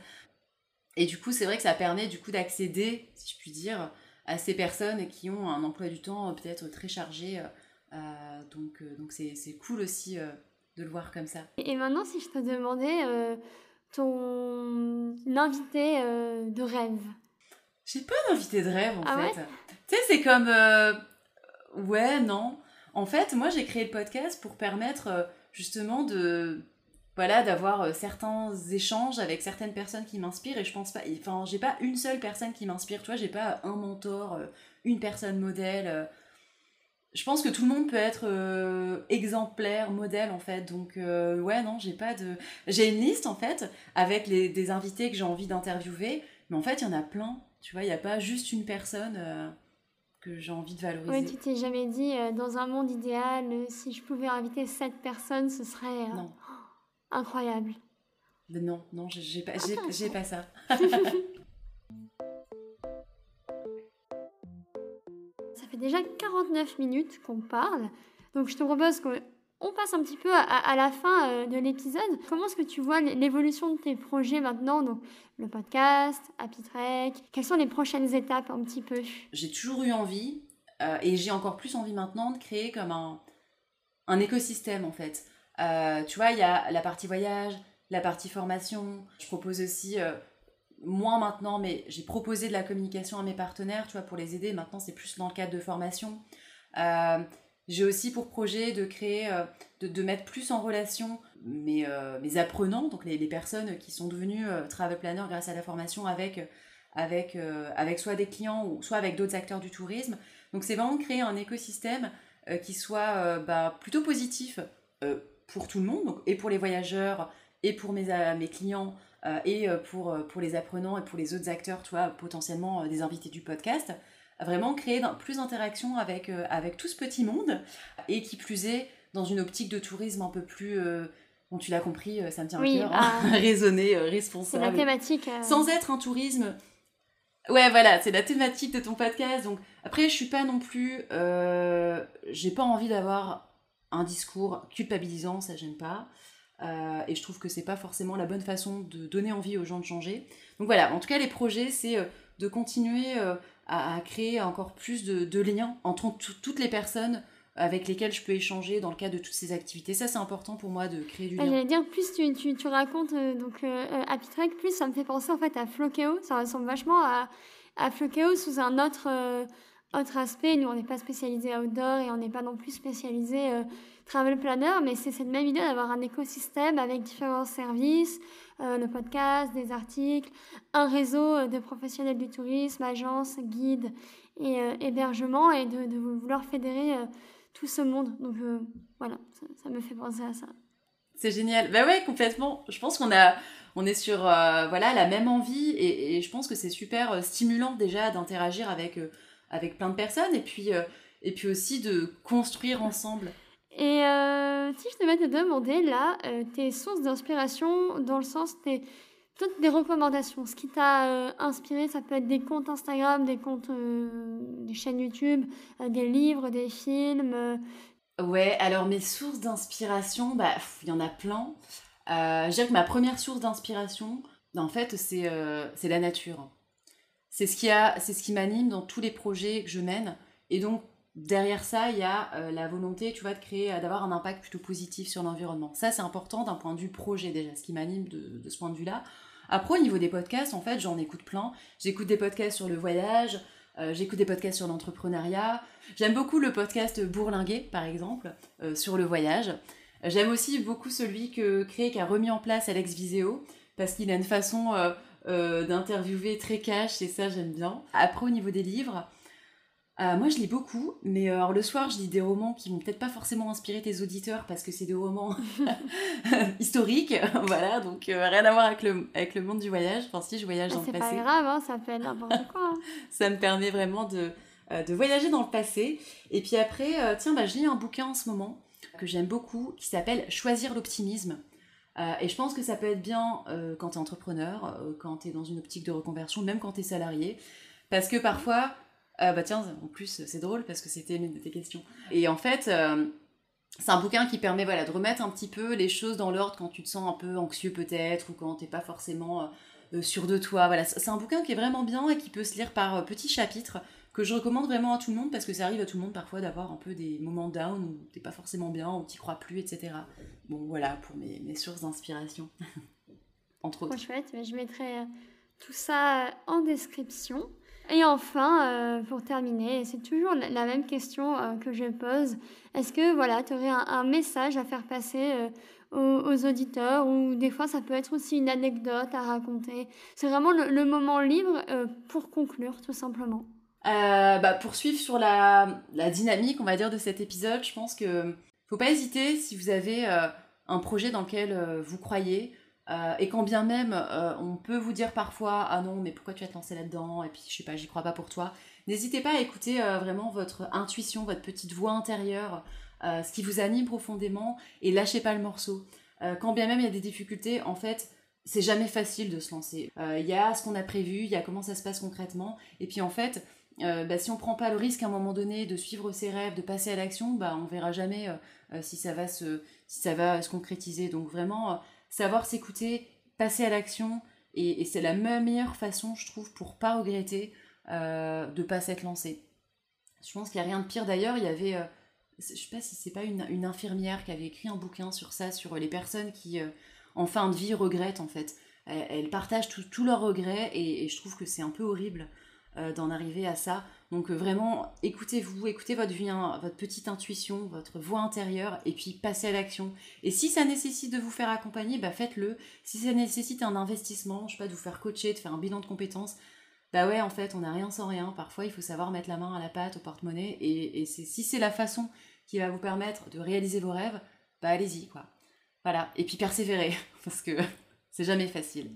Et du coup, c'est vrai que ça permet du coup d'accéder, si je puis dire, à ces personnes qui ont un emploi du temps peut-être très chargé. Euh, donc euh, donc c'est, c'est cool aussi euh, de le voir comme ça. Et maintenant, si je te demandais euh, ton invité euh, de rêve. J'ai pas d'invité de rêve en ah fait. Ouais tu sais, c'est comme... Euh... Ouais, non. En fait, moi j'ai créé le podcast pour permettre euh, justement de... Voilà, d'avoir euh, certains échanges avec certaines personnes qui m'inspirent et je pense pas... Enfin, j'ai pas une seule personne qui m'inspire, tu vois, j'ai pas un mentor, euh, une personne modèle. Euh, je pense que tout le monde peut être euh, exemplaire, modèle en fait, donc euh, ouais, non, j'ai pas de... J'ai une liste en fait, avec les, des invités que j'ai envie d'interviewer, mais en fait, il y en a plein, tu vois, il y a pas juste une personne... Euh, que j'ai envie de valoriser. Oui, tu t'es jamais dit, euh, dans un monde idéal, euh, si je pouvais inviter cette personne, ce serait... Euh... Non. Incroyable. Non, non, j'ai, j'ai, pas, j'ai, j'ai pas ça. Ça fait déjà quarante-neuf minutes qu'on parle, donc je te propose qu'on On passe un petit peu à, à la fin euh, de l'épisode. Comment est-ce que tu vois l'évolution de tes projets maintenant, donc le podcast, Happy Trek? Quelles sont les prochaines étapes un petit peu? J'ai toujours eu envie, euh, et j'ai encore plus envie maintenant de créer comme un, un écosystème en fait. Euh, tu vois, il y a la partie voyage, la partie formation. Je propose aussi, euh, moins maintenant, mais j'ai proposé de la communication à mes partenaires, tu vois, pour les aider. Maintenant, c'est plus dans le cadre de formation. Euh, J'ai aussi pour projet de créer, euh, de, de mettre plus en relation mes, euh, mes apprenants, donc les, les personnes qui sont devenues euh, travel planner grâce à la formation avec, avec, euh, avec soit des clients ou soit avec d'autres acteurs du tourisme. Donc c'est vraiment créer un écosystème euh, qui soit euh, bah, plutôt positif euh, pour tout le monde, donc, et pour les voyageurs, et pour mes, euh, mes clients, euh, et pour, pour les apprenants et pour les autres acteurs, tu vois, potentiellement euh, des invités du podcast. Vraiment créer plus d'interaction avec, euh, avec tout ce petit monde, et qui plus est, dans une optique de tourisme un peu plus, euh, bon tu l'as compris, euh, ça me tient oui, à cœur, ah, hein, raisonné, euh, responsable. C'est la thématique. Euh... Sans être un tourisme, ouais voilà, c'est la thématique de ton podcast, donc après je suis pas non plus, euh, j'ai pas envie d'avoir un discours culpabilisant, ça j'aime pas, euh, et je trouve que c'est pas forcément la bonne façon de donner envie aux gens de changer. Donc voilà, en tout cas les projets c'est euh, de continuer euh, à, à créer encore plus de, de liens entre t- toutes les personnes avec lesquelles je peux échanger dans le cadre de toutes ces activités. Ça, c'est important pour moi de créer du lien. J'allais dire, plus tu, tu, tu racontes euh, donc, euh, Happy Trek, plus ça me fait penser en fait à Flokeo. Ça ressemble vachement à, à Flokeo sous un autre, euh, autre aspect. Nous, on n'est pas spécialisé outdoor et on n'est pas non plus spécialisé euh, travel planner, mais c'est cette même idée d'avoir un écosystème avec différents services, euh, le podcast, des articles, un réseau de professionnels du tourisme, agences, guides et euh, hébergements, et de, de vouloir fédérer euh, tout ce monde. Donc euh, voilà, ça, ça me fait penser à ça. C'est génial. Bah ouais, complètement. Je pense qu'on a, on est sur euh, voilà, la même envie, et, et je pense que c'est super euh, stimulant déjà d'interagir avec, euh, avec plein de personnes, et puis, euh, et puis aussi de construire ensemble. Et euh, si je devais te demander là, euh, tes sources d'inspiration, dans le sens, tes, peut-être des recommandations, ce qui t'a euh, inspiré, ça peut être des comptes Instagram, des comptes, euh, des chaînes YouTube, euh, des livres, des films. Euh... Ouais, alors mes sources d'inspiration, bah, il y en a plein. Euh, je dirais que ma première source d'inspiration, en fait, c'est, euh, c'est la nature. C'est ce qui a, c'est ce qui m'anime dans tous les projets que je mène, et donc derrière ça, il y a euh, la volonté, tu vois, de créer, d'avoir un impact plutôt positif sur l'environnement. Ça, c'est important d'un point de vue projet déjà, ce qui m'anime de, de ce point de vue-là. Après, au niveau des podcasts, en fait, j'en écoute plein. J'écoute des podcasts sur le voyage, euh, j'écoute des podcasts sur l'entrepreneuriat. J'aime beaucoup le podcast Bourlinguer, par exemple, euh, sur le voyage. J'aime aussi beaucoup celui que crée, qu'a remis en place Alex Viseo, parce qu'il a une façon euh, euh, d'interviewer très cash, et ça, j'aime bien. Après, au niveau des livres, Euh, moi je lis beaucoup, mais euh, alors, le soir je lis des romans qui vont peut-être pas forcément inspirer tes auditeurs, parce que c'est des romans historiques, voilà, donc euh, rien à voir avec le, avec le monde du voyage. Enfin si, je voyage ah, dans le passé. C'est pas grave, hein, ça peut être n'importe quoi. Ça me permet vraiment de, euh, de voyager dans le passé. Et puis après, euh, tiens, bah, je lis un bouquin en ce moment que j'aime beaucoup, qui s'appelle Choisir l'optimisme. Euh, et je pense que ça peut être bien euh, quand t'es entrepreneur, euh, quand t'es dans une optique de reconversion, même quand t'es salarié, parce que parfois... Euh, bah tiens, en plus c'est drôle parce que c'était une de tes questions. Et en fait, euh, c'est un bouquin qui permet voilà, de remettre un petit peu les choses dans l'ordre quand tu te sens un peu anxieux peut-être, ou quand t'es pas forcément euh, sûr de toi. Voilà, c'est un bouquin qui est vraiment bien et qui peut se lire par euh, petits chapitres, que je recommande vraiment à tout le monde, parce que ça arrive à tout le monde parfois d'avoir un peu des moments down où t'es pas forcément bien, où t'y crois plus, et cetera. Bon voilà pour mes, mes sources d'inspiration, entre autres. Trop chouette, mais je mettrai tout ça en description. Et enfin, euh, pour terminer, c'est toujours la, la même question euh, que je pose. Est-ce que voilà, tu aurais un, un message à faire passer euh, aux, aux auditeurs, ou des fois ça peut être aussi une anecdote à raconter? C'est vraiment le, le moment libre euh, pour conclure, tout simplement. Euh, bah, pour suivre sur la, la dynamique, on va dire, de cet épisode, je pense que faut pas hésiter, si vous avez euh, un projet dans lequel euh, vous croyez, Euh, et quand bien même euh, on peut vous dire parfois ah non mais pourquoi tu vas te lancer là-dedans, et puis je sais pas, j'y crois pas pour toi, n'hésitez pas à écouter euh, vraiment votre intuition, votre petite voix intérieure, euh, ce qui vous anime profondément, et lâchez pas le morceau. Euh, quand bien même il y a des difficultés, en fait c'est jamais facile de se lancer. Il euh, y a ce qu'on a prévu, il y a comment ça se passe concrètement, et puis en fait Euh, bah, si on prend pas le risque à un moment donné de suivre ses rêves, de passer à l'action, bah, on verra jamais euh, euh, si, ça va se, si ça va se concrétiser. Donc vraiment, euh, savoir s'écouter, passer à l'action, et, et c'est la meilleure façon, je trouve, pour pas regretter euh, de pas s'être lancé. Je pense qu'il n'y a rien de pire. D'ailleurs, il y avait, euh, je sais pas si c'est pas une, une infirmière qui avait écrit un bouquin sur ça, sur les personnes qui, euh, en fin de vie, regrettent en fait. Elles, elles partagent tous leurs regrets, et, et je trouve que c'est un peu horrible Euh, d'en arriver à ça. Donc euh, vraiment, écoutez-vous, écoutez votre vie, hein, votre petite intuition, votre voix intérieure, et puis passez à l'action. Et si ça nécessite de vous faire accompagner, bah faites-le. Si ça nécessite un investissement, je sais pas, de vous faire coacher, de faire un bilan de compétences, bah ouais, en fait, on n'a rien sans rien. Parfois, il faut savoir mettre la main à la pâte, au porte-monnaie, et, et c'est, si c'est la façon qui va vous permettre de réaliser vos rêves, bah allez-y, quoi. Voilà, et puis persévérez, parce que c'est jamais facile.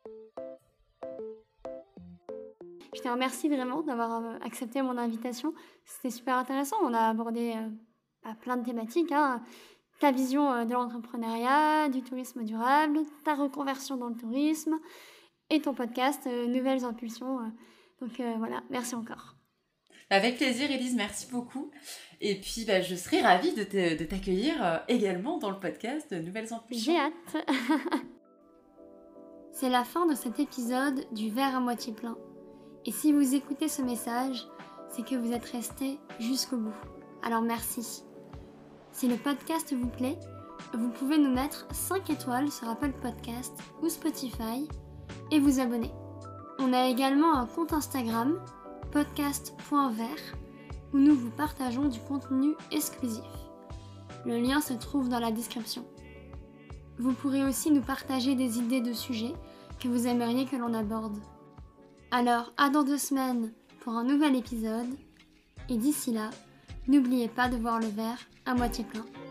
Je te remercie vraiment d'avoir accepté mon invitation. C'était super intéressant. On a abordé euh, bah, plein de thématiques. Hein. Ta vision euh, de l'entrepreneuriat, du tourisme durable, ta reconversion dans le tourisme et ton podcast euh, Nouvelles Impulsions. Euh. Donc euh, voilà, merci encore. Avec plaisir, Élise, merci beaucoup. Et puis, bah, je serai ravie de, te, de t'accueillir euh, également dans le podcast Nouvelles Impulsions. J'ai hâte. C'est la fin de cet épisode du verre à moitié plein. Et si vous écoutez ce message, c'est que vous êtes resté jusqu'au bout. Alors merci. Si le podcast vous plaît, vous pouvez nous mettre cinq étoiles sur Apple Podcast ou Spotify et vous abonner. On a également un compte Instagram, podcast point vert, où nous vous partageons du contenu exclusif. Le lien se trouve dans la description. Vous pourrez aussi nous partager des idées de sujets que vous aimeriez que l'on aborde. Alors, à dans deux semaines pour un nouvel épisode. Et d'ici là, n'oubliez pas de voir le verre à moitié plein.